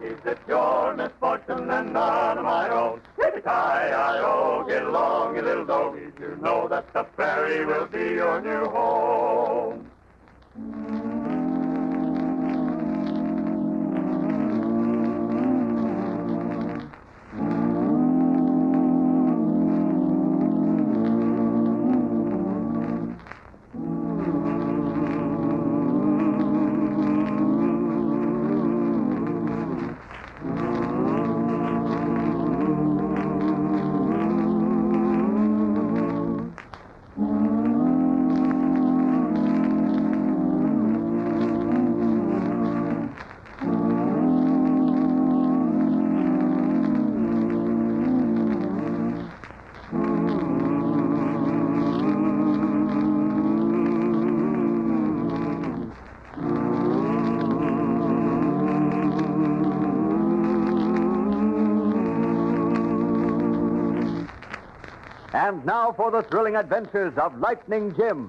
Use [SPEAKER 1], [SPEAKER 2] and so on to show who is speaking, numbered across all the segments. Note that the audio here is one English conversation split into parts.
[SPEAKER 1] doggies, it's your misfortune and none of my own. Yippee-ki-yi-o, get along, you little doggies. You know that the prairie will be your new home.
[SPEAKER 2] And now for the thrilling adventures of Lightning Jim.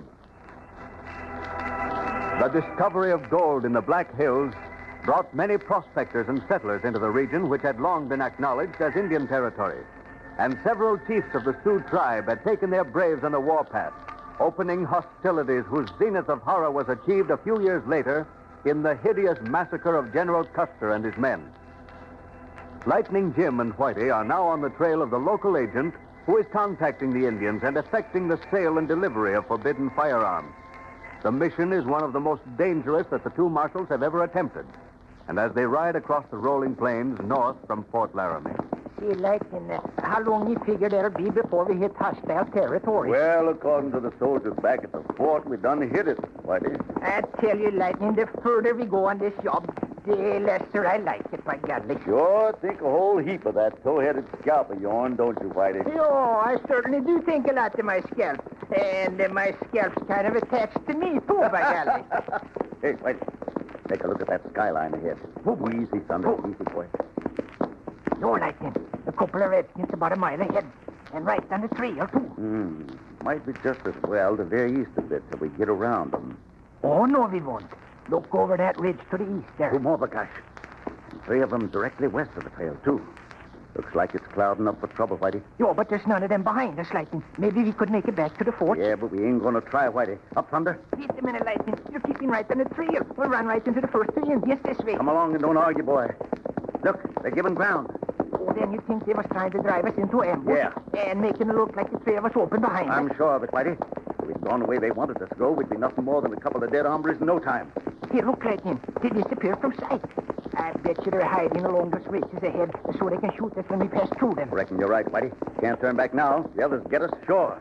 [SPEAKER 2] The discovery of gold in the Black Hills brought many prospectors and settlers into the region which had long been acknowledged as Indian territory. And several chiefs of the Sioux tribe had taken their braves on the warpath, opening hostilities whose zenith of horror was achieved a few years later in the hideous massacre of General Custer and his men. Lightning Jim and Whitey are now on the trail of the local agent who is contacting the Indians and effecting the sale and delivery of forbidden firearms. The mission is one of the most dangerous that the two marshals have ever attempted. And as they ride across the rolling plains north from Fort Laramie...
[SPEAKER 3] See, Lightning, how long you figure there'll be before we hit hostile territory?
[SPEAKER 4] Well, according to the soldiers back at the fort, we done hit it, Whitey.
[SPEAKER 3] I tell you, Lightning, the further we go on this job, the lesser I like it, by golly.
[SPEAKER 4] Sure, think a whole heap of that toe-headed scalp of yourn, don't you, Whitey?
[SPEAKER 3] Oh, I certainly do think a lot of my scalp. And my scalp's kind of attached to me, too, by golly.
[SPEAKER 4] Hey, Whitey, take a look at that skyline ahead. Easy, Thunder, easy, boy.
[SPEAKER 3] No, Lightning, a couple of redskins about a mile ahead. And right on the trail, too.
[SPEAKER 4] Might be just as well to veer east a bit till we get around them.
[SPEAKER 3] Oh, no, we won't. Look over that ridge to the east there.
[SPEAKER 4] Two more, Bagash. And three of them directly west of the trail, too. Looks like it's clouding up for trouble, Whitey.
[SPEAKER 3] Yo, but there's none of them behind us, Lightning. Maybe we could make it back to the fort.
[SPEAKER 4] Yeah, but we ain't going to try, Whitey. Up, Thunder.
[SPEAKER 3] Wait a minute, Lightning. You're keeping right on the trail. We'll run right into the first two Indians this way.
[SPEAKER 4] Come along and don't argue, boy. Look, they're giving ground.
[SPEAKER 3] Oh, then you think they was trying to drive us into ambush?
[SPEAKER 4] Yeah.
[SPEAKER 3] And making it look like the trail was open behind us?
[SPEAKER 4] I'm sure of it, Whitey. If we'd gone the way they wanted us to go, we'd be nothing more than a couple of dead hombres in no time.
[SPEAKER 3] Here, look, Lightning. They disappeared from sight. I bet you they're hiding along those ridges ahead so they can shoot us when we pass through them.
[SPEAKER 4] I reckon you're right, Whitey. Can't turn back now. The others get us, sure.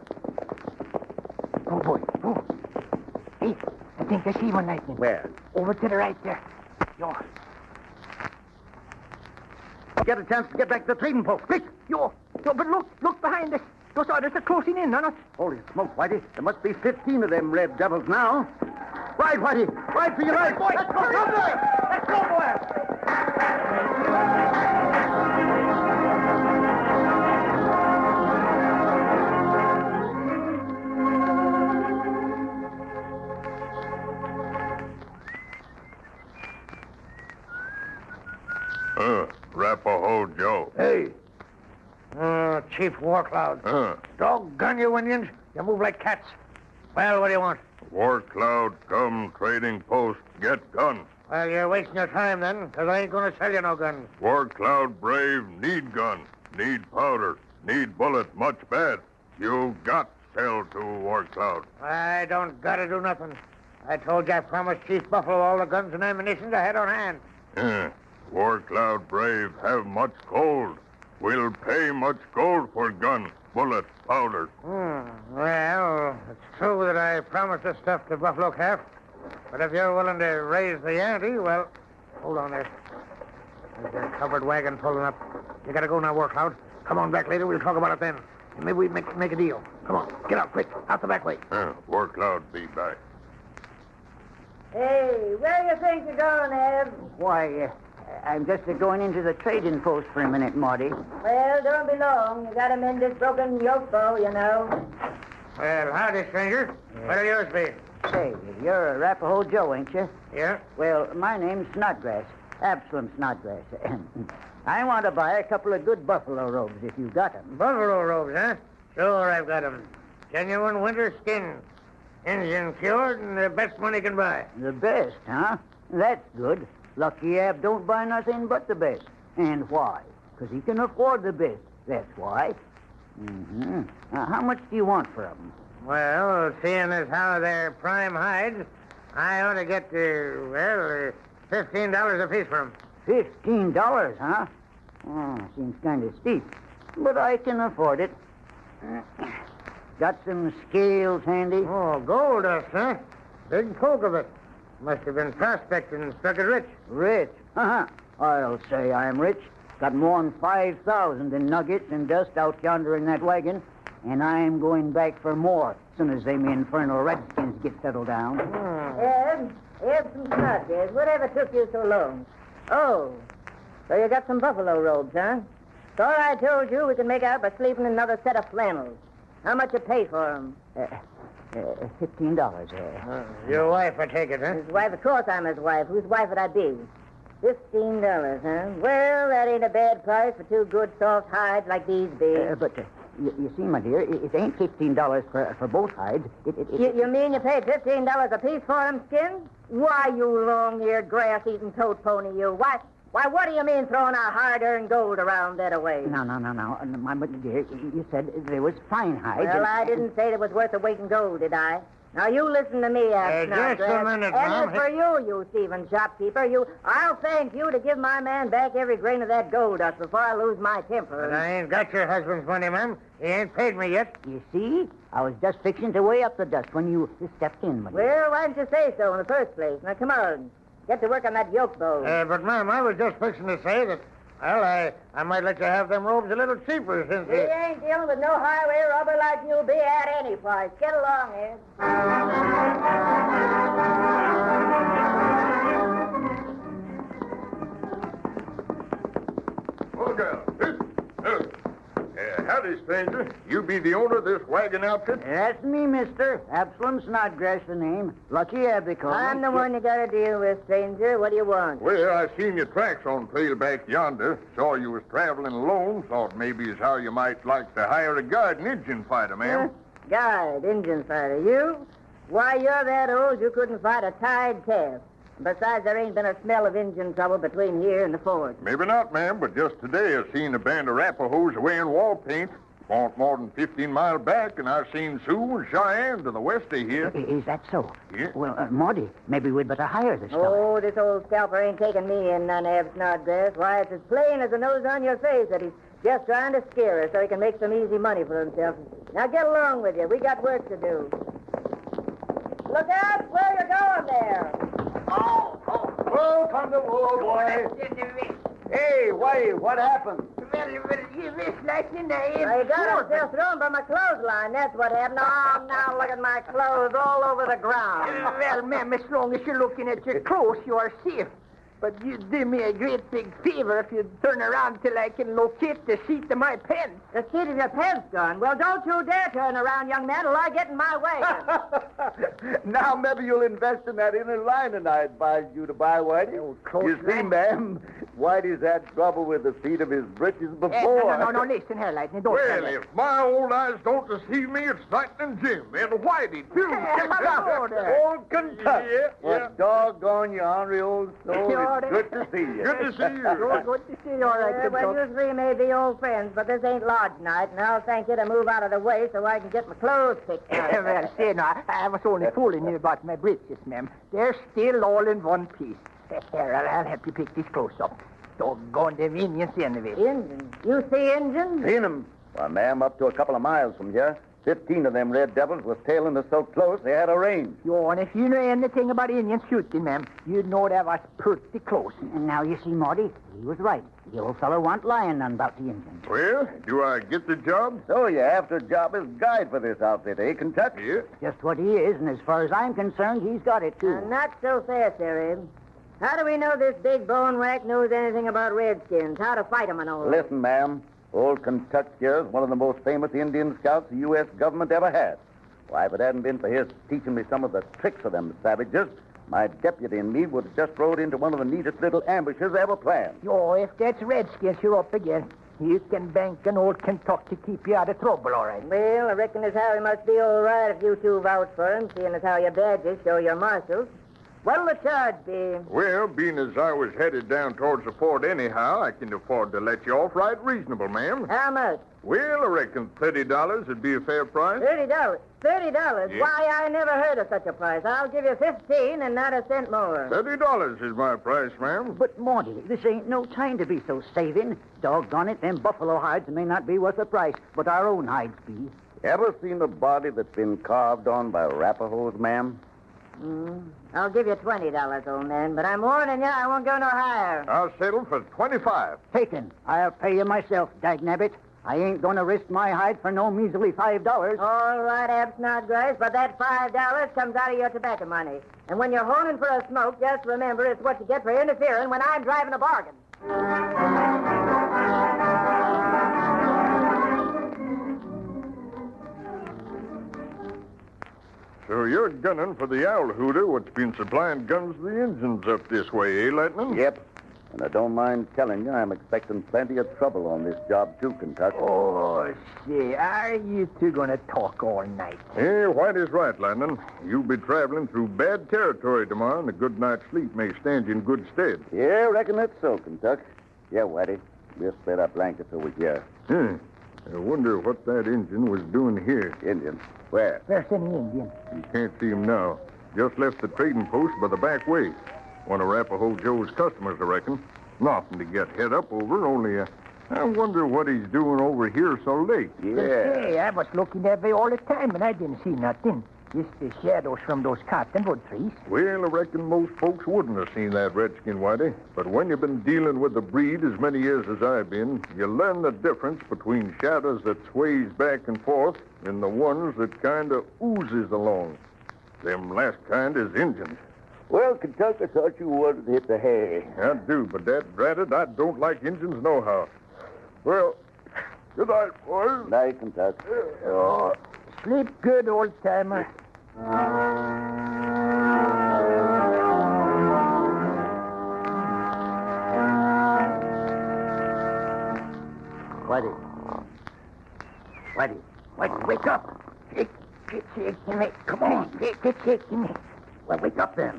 [SPEAKER 3] Oh, boy. Oh. Hey, I think I see one, Lightning.
[SPEAKER 4] Where?
[SPEAKER 3] Over to the right there. Yo.
[SPEAKER 4] Get a chance to get back to the trading post. Quick!
[SPEAKER 3] Yo, but look behind us. Those others are closing in on us.
[SPEAKER 4] Holy smoke, Whitey. There must be 15 of them red devils now. Ride, Whitey. Ride for your life.
[SPEAKER 3] Boy, let's go, Let's go, boy.
[SPEAKER 1] Arapaho Joe.
[SPEAKER 5] Hey. Chief Warcloud. Doggone you, Indians. You move like cats. Well, what do you want?
[SPEAKER 1] Warcloud, come, trading post, get gun.
[SPEAKER 5] Well, you're wasting your time then, because I ain't going to sell you no guns.
[SPEAKER 1] Warcloud brave, need gun, need powder, need bullet, much bad. You got sell to Warcloud.
[SPEAKER 5] I don't got to do nothing. I told you I promised Chief Buffalo all the guns and ammunition I had on hand.
[SPEAKER 1] Warcloud brave, have much gold. We'll pay much gold for gun, bullet, powder.
[SPEAKER 5] Well, it's true that I promised this stuff to Buffalo Calf. But if you're willing to raise the ante, well, hold on there. There's your covered wagon pulling up. You gotta go now, Warcloud. Come on back later. We'll talk about it then. And maybe we make a deal. Come on, get out quick. Out the back way.
[SPEAKER 1] Warcloud be back.
[SPEAKER 6] Hey, where you think you're going, Eb?
[SPEAKER 3] Why, I'm just going into the trading post for a minute, Marty.
[SPEAKER 6] Well, don't be long. You gotta mend this broken yoke bow, you know.
[SPEAKER 5] Well, howdy, stranger. What'll yours be?
[SPEAKER 3] Say, you're Arapaho Joe, ain't you?
[SPEAKER 5] Yeah?
[SPEAKER 3] Well, my name's Snodgrass.
[SPEAKER 7] Absalom Snodgrass. I want to buy a couple of good buffalo robes if you've got them.
[SPEAKER 5] Buffalo robes, huh? Sure, I've got 'em. Genuine winter skin. Indian cured and the best money can buy.
[SPEAKER 7] The best, huh? That's good. Lucky Ab don't buy nothing but the best. And why? Because he can afford the best. That's why. Mm-hmm. How much do you want for them?
[SPEAKER 5] Well, seeing as how they're prime hides, I ought to get, $15 apiece for 'em.
[SPEAKER 7] $15, huh? Oh, seems kind of steep. But I can afford it. Got some scales handy?
[SPEAKER 5] Oh, gold dust, huh? Big poke of it. Must have been prospecting and struck it rich.
[SPEAKER 7] Rich? Uh-huh. I'll say I'm rich. Got more than 5,000 in nuggets and dust out yonder in that wagon. And I'm going back for more as soon as them infernal redskins get settled down.
[SPEAKER 6] Eb some Snodgrass. Whatever took you so long? Oh, so you got some buffalo robes, huh? Thought I told you we could make out by sleeping in another set of flannels. How much you pay for 'em?
[SPEAKER 7] $15.
[SPEAKER 5] Your wife, I take it, huh?
[SPEAKER 6] His wife, of course I'm his wife. Whose wife would I be? $15, huh? Well, that ain't a bad price for two good soft hides like these be.
[SPEAKER 7] But you see, my dear, it ain't $15 for both hides.
[SPEAKER 6] You mean you paid $15 apiece for them skins? Why, you long-eared, grass-eating toad pony, you. Why, what do you mean throwing our hard-earned gold around that away?
[SPEAKER 7] No. My dear, you said there was fine hides.
[SPEAKER 6] Well, I didn't say it was worth the weight in gold, did I? Now, you listen to me,
[SPEAKER 5] just a minute, Mom.
[SPEAKER 6] And for you Stephen shopkeeper, I'll thank you to give my man back every grain of that gold dust before I lose my temper.
[SPEAKER 5] But I ain't got your husband's money, ma'am. He ain't paid me yet.
[SPEAKER 7] You see? I was just fixing to weigh up the dust when you stepped in, my dear.
[SPEAKER 6] Well, why didn't you say so in the first place? Now, come on. Get to work on that yoke bow.
[SPEAKER 5] But, ma'am, I was just fixing to say that, well, I might let you have them robes a little cheaper since
[SPEAKER 6] We ain't dealing with no highway robber like you'll be at any price. Get along, Ed.
[SPEAKER 1] Oh, girl. Howdy, stranger. You be the owner of this wagon outfit?
[SPEAKER 7] That's me, mister. Absalom Snodgrass, the name. Lucky Ab, they call me.
[SPEAKER 6] I'm the one you got to deal with, stranger. What do you want?
[SPEAKER 1] Well, I seen your tracks on trail back yonder. Saw you was traveling alone. Thought maybe is how you might like to hire a guard and Injun fighter, ma'am.
[SPEAKER 6] Guide, Injun fighter. You? Why, you're that old you couldn't fight a tied calf. Besides, there ain't been a smell of Injun trouble between here and the fort.
[SPEAKER 1] Maybe not, ma'am, but just today I seen a band of Arapahoes wearing wall paint. Won't more than 15 miles back, and I've seen Sioux and Cheyenne to the west of here.
[SPEAKER 7] Is that so?
[SPEAKER 1] Yeah.
[SPEAKER 7] Well, Maudie, maybe we'd better hire this fellow.
[SPEAKER 6] Oh, this old scalper ain't taking me in none, Ab Snodgrass. Why, it's as plain as the nose on your face that he's just trying to scare us so he can make some easy money for himself. Now get along with you. We got work to do. Look out where you're going there.
[SPEAKER 2] Oh, thunder, whoa, boy. Hey, why, what happened?
[SPEAKER 3] Well, you missed like in the
[SPEAKER 6] I got himself thrown by my clothesline. That's what happened. Oh, now look at my clothes all over the ground.
[SPEAKER 3] Well, ma'am, as long as you're looking at your clothes, you are safe. But you'd do me a great big favor if you'd turn around till I can locate the seat of my pants.
[SPEAKER 6] The seat of your pants gone. Well, don't you dare turn around, young man, or I get in my way.
[SPEAKER 2] Now maybe you'll invest in that inner lining I advised you to buy, Whitey. You see, ma'am, Whitey's had trouble with the seat of his breeches before.
[SPEAKER 3] No, listen here, Lightning. Don't
[SPEAKER 1] Well,
[SPEAKER 3] tell me.
[SPEAKER 1] if my old eyes don't deceive me, it's Lightning Jim and Whitey, too.
[SPEAKER 3] Hello there.
[SPEAKER 2] Old Kentucky.
[SPEAKER 1] Yeah.
[SPEAKER 2] What doggone you ornery old soul. It's good to see you.
[SPEAKER 1] Good to see you.
[SPEAKER 3] Good to see you. All right,
[SPEAKER 6] Well, you three may be old friends, but this ain't lodge night, and I'll thank you to move out of the way so I can get my clothes picked out.
[SPEAKER 3] Well, say, no, I was only fooling you about my breeches, ma'am. They're still all in one piece. Here, I'll help you pick these clothes up. Doggone them Indians anyway.
[SPEAKER 6] Injun? You see Injun?
[SPEAKER 2] Seen him? Well, ma'am, up to a couple of miles from here. 15 of them red devils was tailing us so close they had a range.
[SPEAKER 3] Yo, and if you know anything about Indian shooting, ma'am, you'd know that was pretty close.
[SPEAKER 7] And now you see, Maudie, he was right. The old fellow wa'n't lying none about the Indians.
[SPEAKER 1] Well, do I get the job?
[SPEAKER 2] So you after job as guide for this outfit, eh, Kentucky?
[SPEAKER 1] Yeah.
[SPEAKER 7] Just what he is, and as far as I'm concerned, he's got it, too.
[SPEAKER 6] Not so fast, there, Abe. How do we know this big bone rack knows anything about redskins? How to fight 'em and all?
[SPEAKER 2] Listen, ma'am. Old Kentucky here is one of the most famous Indian scouts the U.S. government ever had. Why, if it hadn't been for his teaching me some of the tricks of them savages,
[SPEAKER 4] My deputy and me would have just rode into one of the neatest little ambushes ever planned.
[SPEAKER 3] Yo, if that's Redskins you're up against, you can bank an old Kentucky to keep you out of trouble, all right.
[SPEAKER 6] Well, I reckon as how he must be all right if you two vouch for him, seeing as how your badges show you're marshals. What'll the charge be?
[SPEAKER 1] Well, being as I was headed down towards the fort anyhow, I can afford to let you off right reasonable, ma'am.
[SPEAKER 6] How much?
[SPEAKER 1] Well, I reckon $30 would be a fair price.
[SPEAKER 6] $30. $30?
[SPEAKER 1] Yeah.
[SPEAKER 6] Why, I never heard of such a price. I'll give you 15 and not a cent more.
[SPEAKER 1] $30 is my price, ma'am.
[SPEAKER 7] But, Monty, this ain't no time to be so saving. Doggone it, them buffalo hides may not be worth the price, but our own hides be.
[SPEAKER 4] Ever seen a body that's been carved on by Arapahoes, ma'am?
[SPEAKER 6] I'll give you $20, old man, but I'm warning you, I won't go no higher.
[SPEAKER 1] I'll settle for $25.
[SPEAKER 7] Taken. I'll pay you myself, dagnabbit. I ain't going to risk my hide for no measly $5.
[SPEAKER 6] All right, Ab Snodgrass, but that $5 comes out of your tobacco money. And when you're honing for a smoke, just remember it's what you get for interfering when I'm driving a bargain.
[SPEAKER 1] So you're gunning for the owl hooter what's been supplying guns to the Injuns up this way, eh, Lightning?
[SPEAKER 4] Yep. And I don't mind telling you, I'm expecting plenty of trouble on this job, too, Kentucky.
[SPEAKER 3] Oh, say, are you two going to talk all night?
[SPEAKER 1] Yeah, Whitey's right, Lightning. You'll be traveling through bad territory tomorrow, and a good night's sleep may stand you in good stead.
[SPEAKER 4] Yeah, reckon that's so, Kentucky. Yeah, Whitey. We'll spread our blankets over here.
[SPEAKER 1] I wonder what that Injun was doing here.
[SPEAKER 4] Indian. Where?
[SPEAKER 3] Where's any Indian?
[SPEAKER 1] You can't see him now. Just left the trading post by the back way. One of Arapaho Joe's customers, I reckon. Nothing to get head up over, only I wonder what he's doing over here so late.
[SPEAKER 4] Yeah.
[SPEAKER 3] Hey, I was looking that way all the time, and I didn't see nothing. Just the shadows from those cottonwood trees.
[SPEAKER 1] Well, I reckon most folks wouldn't have seen that redskin, Whitey. But when you've been dealing with the breed as many years as I've been, you learn the difference between shadows that sways back and forth and the ones that kind of oozes along. Them last kind is Injuns.
[SPEAKER 4] Well, Kentucky, I thought you wanted to hit the hay.
[SPEAKER 1] I do, but that dratted, I don't like Injuns nohow. Well, good night, boys.
[SPEAKER 4] Night, Kentucky.
[SPEAKER 3] Oh, sleep good, old timer.
[SPEAKER 7] Whitey, wake up.
[SPEAKER 3] Get shaking me. Come on. Get shaking me.
[SPEAKER 7] Well, wake up then.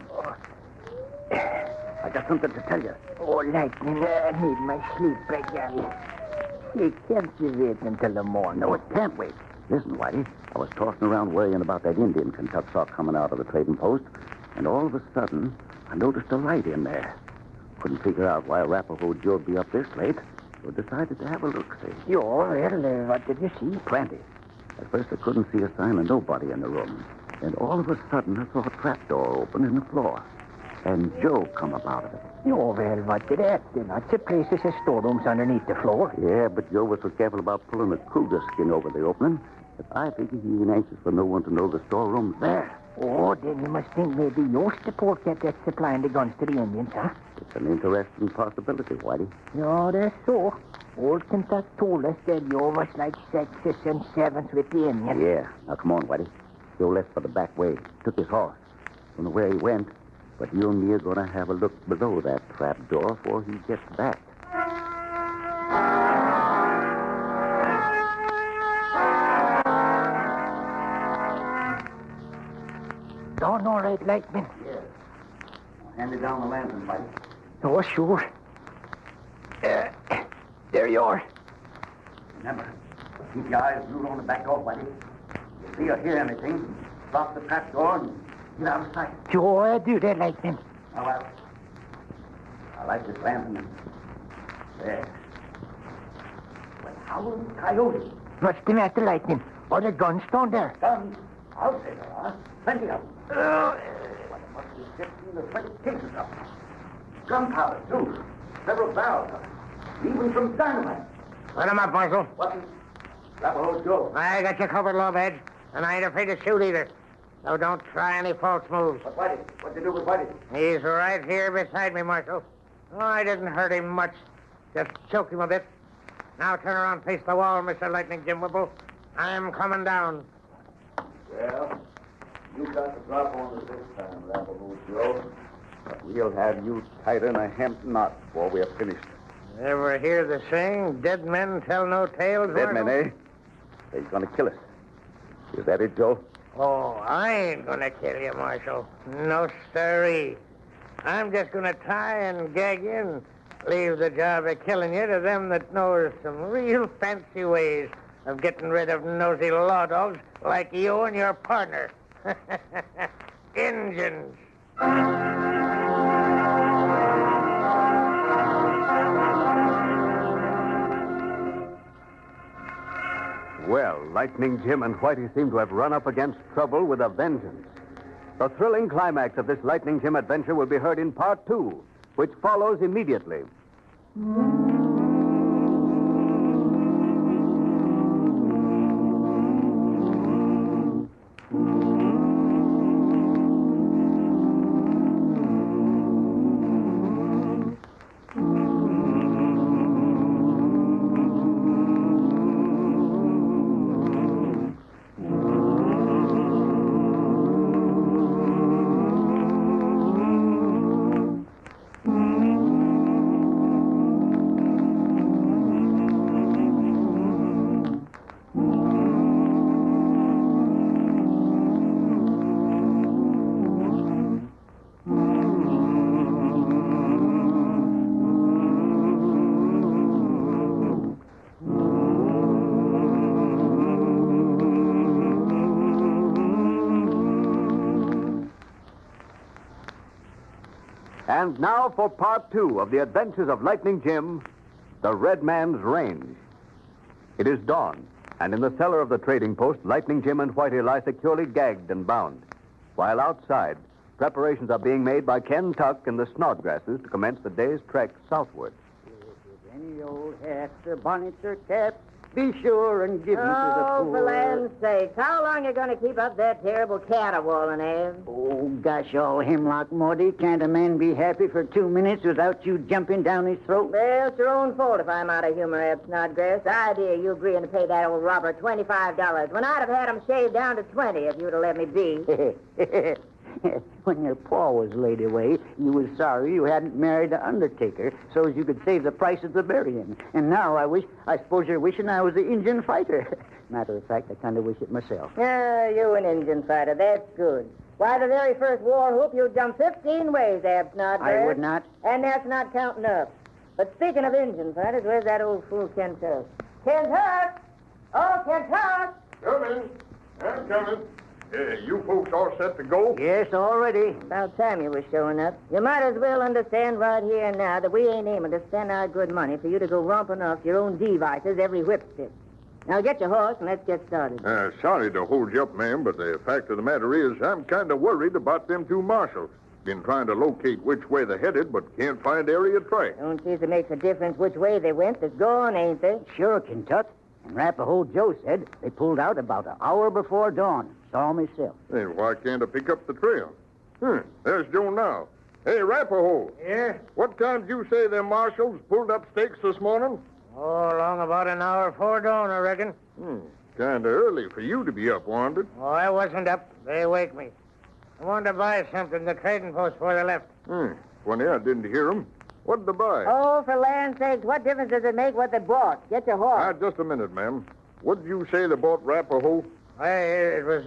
[SPEAKER 7] I got something to tell you.
[SPEAKER 3] Oh, Lightning, I need my sleep, by golly. You can't you wait until the morning?
[SPEAKER 7] No, it can't wait. Listen, Whitey, I was tossing around worrying about that Indian Kentucky saw coming out of the trading post, and all of a sudden, I noticed a light in there. Couldn't figure out why Arapaho Joe'd be up this late, so decided to have a look-see.
[SPEAKER 3] Well, what did you see?
[SPEAKER 7] Plenty. At first, I couldn't see a sign of nobody in the room. And all of a sudden, I saw a trapdoor open in the floor. And Joe come up out of it.
[SPEAKER 3] Well, what did that? There lots of places as storerooms underneath the floor.
[SPEAKER 7] Yeah, but Joe was so careful about pulling a cougar skin over the opening that I figure he ain't anxious for no one to know the storeroom's there.
[SPEAKER 3] Oh, then you must think maybe you're the polecat that's supplying the guns to the Indians, huh?
[SPEAKER 7] It's an interesting possibility, Whitey.
[SPEAKER 3] Yeah, that's so. Old Kentucky told us that you was like sixes and sevens with the Indians.
[SPEAKER 7] Yeah. Now, come on, Whitey. Joe left for the back way. Took his horse. Don't know where he went, but you and me are going to have a look below that trap door before he gets back.
[SPEAKER 3] Dawn all right, Lightning?
[SPEAKER 7] Yes. Hand me down the lantern, Whitey.
[SPEAKER 3] Oh, sure. There you are.
[SPEAKER 7] Remember, keep your eyes glued on the back door, Whitey. If you see or hear anything, lock the trap door and get out of sight.
[SPEAKER 3] Sure, I do that, Lightning.
[SPEAKER 7] Now, I like this lantern. There. Well, howling coyote.
[SPEAKER 3] What's the matter, Lightning? Are the guns down there?
[SPEAKER 7] Guns? I'll say there are. Plenty of them. Well, there must be 15 or 20 cases of them. Gunpowder, too. Several barrels of it. Even some dynamite.
[SPEAKER 5] Let him up, Marshal.
[SPEAKER 7] What? Arapaho Joe.
[SPEAKER 5] I got you covered, Lawbedge, and I ain't afraid to shoot either. So don't try any false moves.
[SPEAKER 7] But Whitey, what'd you do with Whitey?
[SPEAKER 5] He's right here beside me, Marshal. Oh, I didn't hurt him much. Just choked him a bit. Now turn around, face the wall, Mr. Lightning Jim Whipple. I'm coming down.
[SPEAKER 7] Well,
[SPEAKER 4] You got the drop on us this time, Rapahoe Joe. But we'll have you tighter than a hemp knot before we are finished.
[SPEAKER 5] Ever hear the saying, dead men tell no tales?
[SPEAKER 4] Dead
[SPEAKER 5] Marshal?
[SPEAKER 4] men, eh? They're going to kill us. Is that it, Joe?
[SPEAKER 5] Oh, I ain't gonna kill you, Marshal. No, sirree. I'm just gonna tie and gag you and leave the job of killing you to them that knows some real fancy ways of getting rid of nosy law dogs like you and your partner. Injuns.
[SPEAKER 2] Well, Lightning Jim and Whitey seem to have run up against trouble with a vengeance. The thrilling climax of this Lightning Jim adventure will be heard in part 2, which follows immediately. And now for part 2 of the adventures of Lightning Jim, the Red Man's Range. It is dawn, and in the cellar of the trading post, Lightning Jim and Whitey lie securely gagged and bound, while outside, preparations are being made by Ken Tuck and the Snodgrasses to commence the day's trek southward.
[SPEAKER 7] Any old hats or bonnets or caps, be sure and give them to the
[SPEAKER 6] Oh,
[SPEAKER 7] poor.
[SPEAKER 6] for land's sake. How long you going to keep up that terrible caterwauling, Abe?
[SPEAKER 7] Oh, gosh, all hemlock, Morty. Can't a man be happy for 2 minutes without you jumping down his throat?
[SPEAKER 6] Well, it's your own fault if I'm out of humor, Abe Snodgrass. The idea of you agreeing to pay that old robber $25 when I'd have had him shaved down to 20 if you'd have let me be.
[SPEAKER 7] When your paw was laid away, you was sorry you hadn't married the undertaker so as you could save the price of the burying. And now I suppose you're wishing I was the Indian fighter. Matter of fact, I kind of wish it myself.
[SPEAKER 6] Yeah, you an Indian fighter. That's good. Why, the very first war whoop, you jumped 15 ways, Abe Snodgrass.
[SPEAKER 7] I would not.
[SPEAKER 6] And that's not counting up. But speaking of Indian fighters, where's that old fool Ken Tuck? Ken Tuck! Oh, Ken Tuck!
[SPEAKER 1] Coming. I'm coming. You folks all set to go?
[SPEAKER 7] Yes, already.
[SPEAKER 6] About time you was showing up. You might as well understand right here and now that we ain't aiming to spend our good money for you to go romping off your own devices every whipstick. Now get your horse and let's get started.
[SPEAKER 1] Sorry to hold you up, ma'am, but the fact of the matter is I'm kind of worried about them two marshals. Been trying to locate which way they're headed, but can't find area track.
[SPEAKER 6] Don't seem to make a difference which way they went. They're gone, ain't they?
[SPEAKER 7] Sure, Kentuck. And Rapahoe Joe said they pulled out about an hour before dawn. Saw myself.
[SPEAKER 1] Then why can't I pick up the trail? There's Joe now. Hey, Rapahoe.
[SPEAKER 5] Yeah?
[SPEAKER 1] What time did you say them marshals pulled up stakes this morning?
[SPEAKER 5] Oh, along about an hour before dawn, I reckon.
[SPEAKER 1] Kind of early for you to be up, wasn't it?
[SPEAKER 5] Oh, I wasn't up. They waked me. I wanted to buy something at the trading post before they left.
[SPEAKER 1] Funny, I didn't hear 'em. What'd they buy?
[SPEAKER 6] Oh, for land's sakes, what difference does it make what they bought? Get your horse.
[SPEAKER 1] Just a minute, ma'am. What did you say they bought Rapahoe?
[SPEAKER 5] It was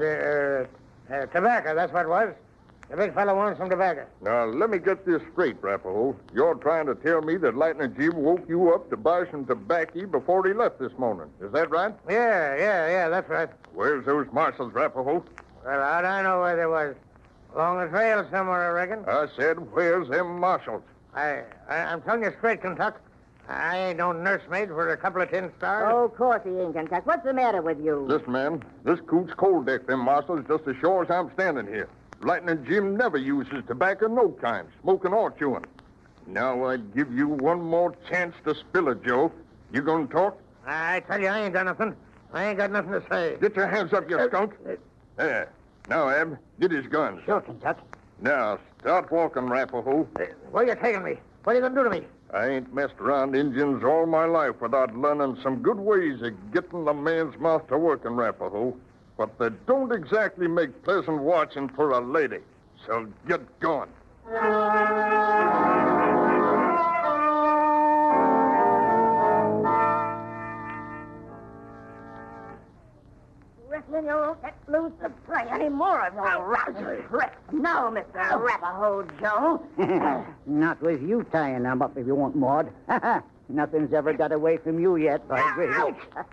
[SPEAKER 5] tobacco, that's what it was. The big fellow wants some tobacco.
[SPEAKER 1] Now, let me get this straight, Rapahoe. You're trying to tell me that Lightning Jim woke you up to buy some tobacco before he left this morning. Is that right?
[SPEAKER 5] Yeah, that's right.
[SPEAKER 1] Where's those marshals, Rapahoe?
[SPEAKER 5] Well, how'd I know where they was? Along the trail somewhere, I reckon.
[SPEAKER 1] I said, where's them marshals?
[SPEAKER 5] I'm telling you straight, Kentuck. I ain't no nursemaid for a couple of tin stars.
[SPEAKER 6] Oh, of course he ain't, Kentuck. What's the matter with you?
[SPEAKER 1] Listen, man, this coot's cold decked them marshals just as sure as I'm standing here. Lightning Jim never uses tobacco, no kind, smoking or chewing. Now I'd give you one more chance to spill it, Joe. You gonna talk?
[SPEAKER 5] I tell you, I ain't done nothing. I ain't got nothing to say.
[SPEAKER 1] Get your hands up, you skunk. There. Now, Ab, get his guns.
[SPEAKER 7] Sure, Kentuck.
[SPEAKER 1] Now, start walking, Rapahoe.
[SPEAKER 5] Where you taking me? What are you going to do to me?
[SPEAKER 1] I ain't messed around Indians all my life without learning some good ways of getting the man's mouth to work in Rapahoe. but they don't exactly make pleasant watching for a lady. So get going.
[SPEAKER 6] Reckon you won't get loose to play any more of your rousing tricks. No, Mr. Arapaho Joe.
[SPEAKER 7] Not with you tying them up if you want, Maud. Nothing's ever got away from you yet, by grace.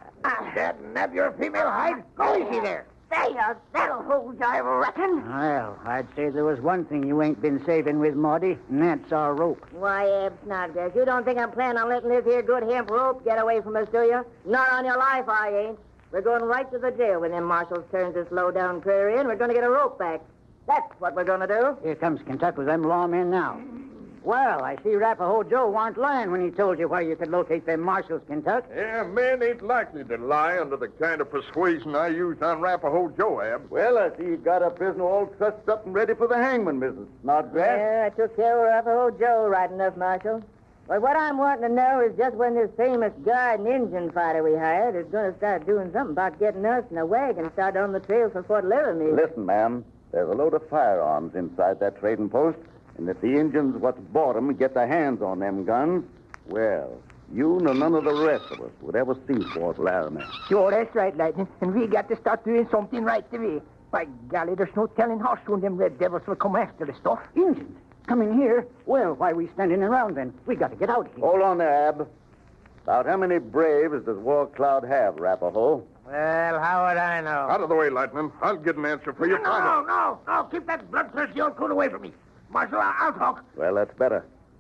[SPEAKER 5] That nab your female hide? Go easy there.
[SPEAKER 6] That'll hold you, I reckon.
[SPEAKER 7] Well, I'd say there was one thing you ain't been saving with, Maudie, and that's our rope.
[SPEAKER 6] Why, Eb Snodgrass, you don't think I'm planning on letting this here good hemp rope get away from us, do you? Not on your life, I ain't. We're going right to the jail when them marshals turn this low-down prairie in. We're going to get a rope back. That's what we're going to do.
[SPEAKER 7] Here comes Kentucky with them lawmen now. Well, I see Arapaho Joe warn't lying when he told you where you could locate them marshals, Kentucky.
[SPEAKER 1] Yeah, men ain't likely to lie under the kind of persuasion I used on Arapaho Joe, Ab.
[SPEAKER 4] Well, I see you got a prisoner all trussed up and ready for the hangman, Mrs. Snodgrass.
[SPEAKER 6] Yeah, I took care of Arapaho Joe right enough, Marshal. But what I'm wanting to know is just when this famous guard and Indian fighter we hired is going to start doing something about getting us in a wagon started on the trail for Fort Laramie.
[SPEAKER 4] Listen, ma'am, there's a load of firearms inside that trading post, and if the Indians what's bought 'em get their hands on them guns, well, you nor none of the rest of us would ever see Fort Laramie.
[SPEAKER 3] Sure, that's right, Lightning. And we got to start doing something right away. By golly, there's no telling how soon them red devils will come after the stuff.
[SPEAKER 7] Indians? Come in here? Well, why we standing around then? We got to get out here.
[SPEAKER 4] Hold on there, Ab. About how many braves does War Cloud have, Arapaho?
[SPEAKER 5] Well, how would I know?
[SPEAKER 1] Out of the way, Lightning. I'll get an answer for you.
[SPEAKER 5] No. Keep that bloodthirsty old coot away from me. Marshal, I'll talk.
[SPEAKER 4] Well, that's better.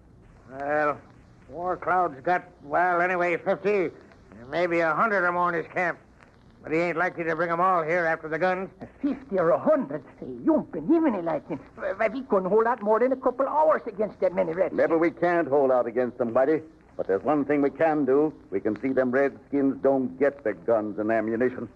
[SPEAKER 5] Well, War Cloud's got, anyway, 50, maybe 100 or more in his camp. But he ain't likely to bring them all here after the guns.
[SPEAKER 3] 50 or 100? You don't believe in it, Lightning. Why, we couldn't hold out more than a couple hours against that many redskins.
[SPEAKER 4] Maybe we can't hold out against them, buddy. But there's one thing we can do. We can see them redskins don't get their guns and ammunition.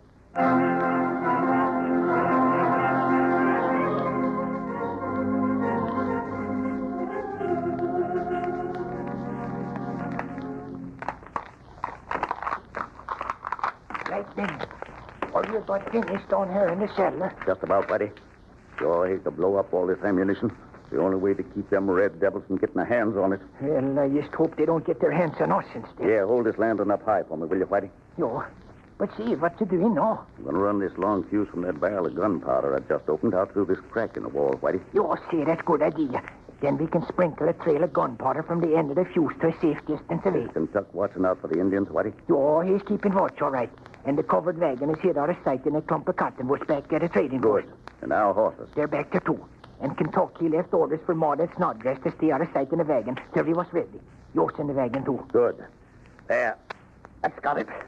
[SPEAKER 3] Lightning, are you about finished down here in the cellar?
[SPEAKER 4] Just about, buddy. Sure, hate to blow up all this ammunition. It's the only way to keep them red devils from getting their hands on it.
[SPEAKER 3] Well, I just hope they don't get their hands on us instead.
[SPEAKER 4] Yeah, hold this lantern up high for me, will you, Whitey?
[SPEAKER 3] Yo, but see, what you doing now?
[SPEAKER 4] I'm going to run this long fuse from that barrel of gunpowder I just opened out through this crack in the wall, Whitey.
[SPEAKER 3] Yo, see, that's a good idea. Then we can sprinkle a trail of gunpowder from the end of the fuse to a safe distance away.
[SPEAKER 4] Kentuck watching out for the Indians, Whitey?
[SPEAKER 3] Yo, he's keeping watch, all right. And the covered wagon is hid out of sight in a clump of cottonwoods back at the trading post.
[SPEAKER 4] Good. And our horses?
[SPEAKER 3] They're back there, too. And Kentucky left orders for Maud and Snodgrass to stay out of sight in the wagon till he was ready. Yours in the wagon, too.
[SPEAKER 4] Good.
[SPEAKER 5] There. That's got it.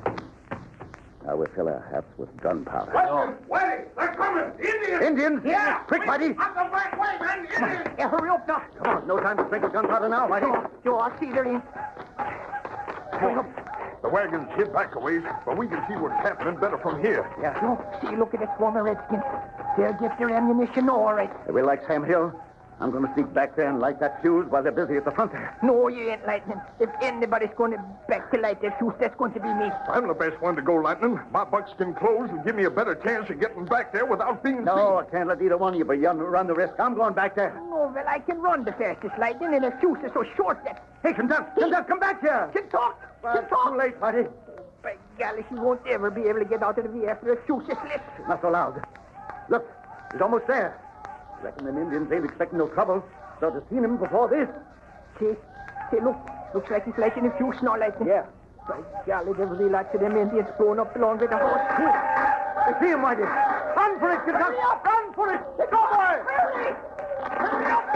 [SPEAKER 4] Now we'll fill our hats with gunpowder.
[SPEAKER 5] Wait! They're coming! Indians!
[SPEAKER 4] Indians?
[SPEAKER 5] Yeah!
[SPEAKER 4] Quick, Whitey!
[SPEAKER 5] On the back way, man! Indians!
[SPEAKER 3] Yeah, hurry up now.
[SPEAKER 4] Come on, no time to sprinkle gunpowder now, Whitey.
[SPEAKER 3] Yo, I see they're in. Hurry up.
[SPEAKER 1] The wagon's hid back a ways, but we can see what's happening better from here.
[SPEAKER 3] Yeah. Yo, see, look at that swarm of redskins. They'll get their ammunition now, all right.
[SPEAKER 4] We like Sam Hill. I'm going to sneak back there and light that fuse while they're busy at the front there.
[SPEAKER 3] No, you ain't, Lightning. If anybody's going to back to light that fuse, that's going to be me.
[SPEAKER 1] I'm the best one to go, Lightning. My buckskin clothes will give me a better chance of getting back there without being
[SPEAKER 4] No, I
[SPEAKER 1] seen.
[SPEAKER 4] can't let either one of you but run the risk. I'm going back there.
[SPEAKER 3] No, well, I can run the fastest, Lightning, and the fuse is so short that...
[SPEAKER 4] Hey, Kentuck, come back here.
[SPEAKER 3] Can talk!
[SPEAKER 4] Well,
[SPEAKER 3] Can
[SPEAKER 4] it's
[SPEAKER 3] talk!
[SPEAKER 4] too late, Whitey.
[SPEAKER 3] By golly, he won't ever be able to get out of the way after the fuse is lit.
[SPEAKER 4] Not so loud. Look, he's almost there. Reckon them Indians ain't expecting no trouble. So to seen him before this.
[SPEAKER 3] See, look. Looks like he's lighting the fuse now, Lightning.
[SPEAKER 4] Yeah.
[SPEAKER 3] By golly, there'll be lots of them Indians blowing up along with the horse, too.
[SPEAKER 4] I see him, Whitey. Run for it, Kentuck. Run for it. Go, boy.
[SPEAKER 3] Hurry! Hurry up!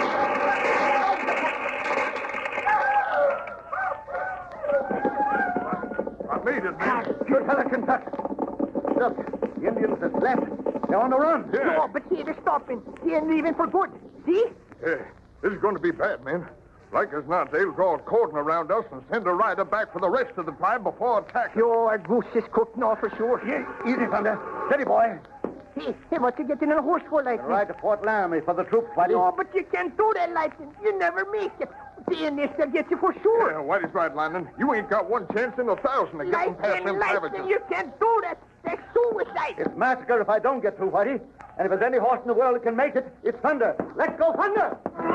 [SPEAKER 1] I made it, man.
[SPEAKER 4] Good fella, Kentuck. Look, the Indians have left. They're on the run.
[SPEAKER 1] Yeah.
[SPEAKER 3] No, but see, they're stopping. They ain't leaving for good. See?
[SPEAKER 1] Yeah, this is going to be bad, man. Like as not, they'll draw a cordon around us and send a rider back for the rest of the tribe before attacking.
[SPEAKER 3] Your goose is cooked now for sure.
[SPEAKER 4] Yeah, easy, Thunder. Steady, boy.
[SPEAKER 3] Hey, what you getting in a horse for, Lightning?
[SPEAKER 4] Ride to Fort Laramie for the troops, Whitey.
[SPEAKER 3] No, but you can't do that, Lightning. You never make it. The Indians, they'll get you for sure.
[SPEAKER 1] Yeah, Whitey's right, Lightning. You ain't got one chance in 1,000 of getting past them
[SPEAKER 3] Lightning,
[SPEAKER 1] savages.
[SPEAKER 3] you can't do that. It's suicide.
[SPEAKER 2] It's massacre if I don't get through, Whitey. And if there's any horse in the world that can make it, it's Thunder. Let's go, Thunder!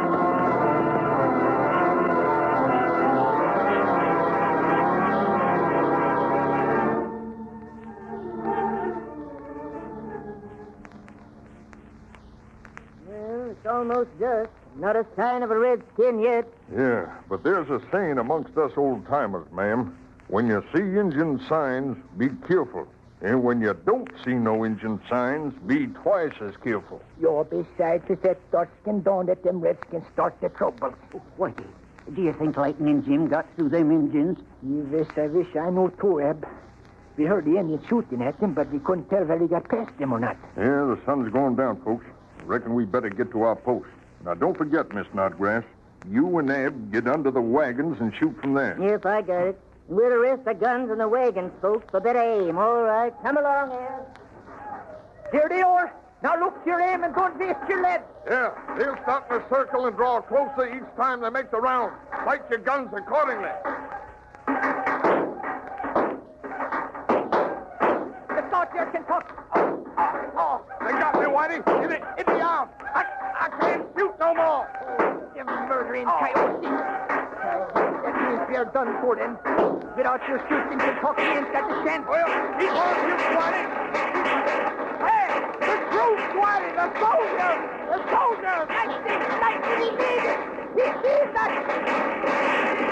[SPEAKER 6] Well, it's almost dusk. Not a sign of a redskin yet.
[SPEAKER 1] Yeah, but there's a saying amongst us old-timers, ma'am. When you see Indian signs, be careful. And when you don't see no Indian signs, be twice as careful.
[SPEAKER 3] You're besides it's at dusk and dawn that them redskins start the trouble.
[SPEAKER 7] Whitey, do you think Lightning Jim got through them Indians?
[SPEAKER 3] I wish I knew too, Eb. We heard the Indians shooting at him, but we couldn't tell whether he got past them or not.
[SPEAKER 1] Yeah, the sun's going down, folks. Reckon we better get to our post. Now, don't forget, Miss Snodgrass. You and Eb get under the wagons and shoot from there.
[SPEAKER 6] Yep, I got it. We'll arrest the guns and the wagons, folks, for better aim. All right, come along, Ed.
[SPEAKER 3] Here they are. Now look to your aim and don't waste your lead.
[SPEAKER 1] Yeah, they'll stop in a circle and draw closer each time they make the round. Sight your guns accordingly.
[SPEAKER 3] The thought there can talk.
[SPEAKER 1] They got me, Whitey. In the arm. I can't shoot no more.
[SPEAKER 3] You murdering coyote. That means we're done for then. Without your shooting, Kentucky ain't got the chance.
[SPEAKER 1] Well, keep on shooting, Whitey.
[SPEAKER 3] Hey, the troops, Whitey, the soldiers! The soldiers! Lightning, he made it! He sees us!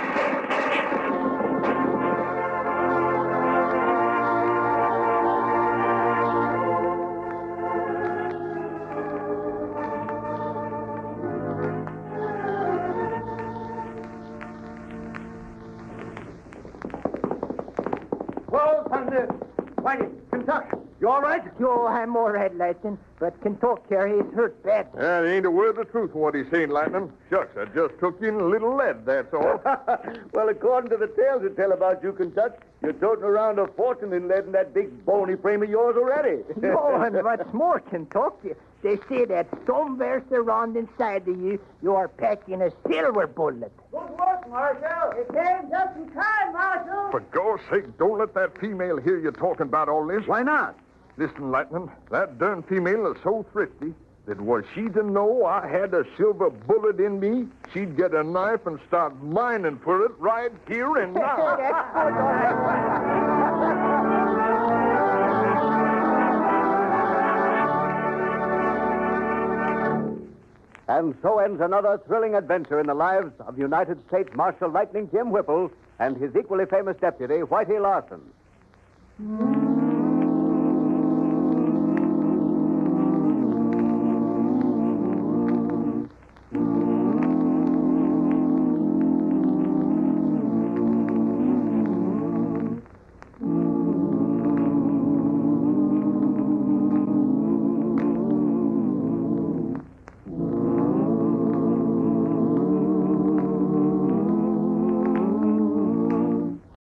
[SPEAKER 2] Whoa, Thunder! Whitey, Kentucky, you all right?
[SPEAKER 3] Yo, I'm all right, Lightning, but Kentucky here, he's hurt bad.
[SPEAKER 1] Yeah, it ain't a word of truth what he's saying, Lightning. Shucks, I just took in a little lead, that's all.
[SPEAKER 4] Well, according to the tales that tell about you, Kentucky, you're toting around a fortune in lead in that big bony frame of yours already.
[SPEAKER 3] No, and what's more, Kentucky, they say that somewhere around inside of you, you are packing a silver bullet.
[SPEAKER 6] Good work, Marshal. It came just in time, Marshal.
[SPEAKER 1] For God's sake, don't let that female hear you talking about all this.
[SPEAKER 2] Why not?
[SPEAKER 1] Listen, Lightning, that darn female is so thrifty that was she to know I had a silver bullet in me, she'd get a knife and start mining for it right here and now.
[SPEAKER 2] And so ends another thrilling adventure in the lives of United States Marshal Lightning Jim Whipple and his equally famous deputy, Whitey Larson.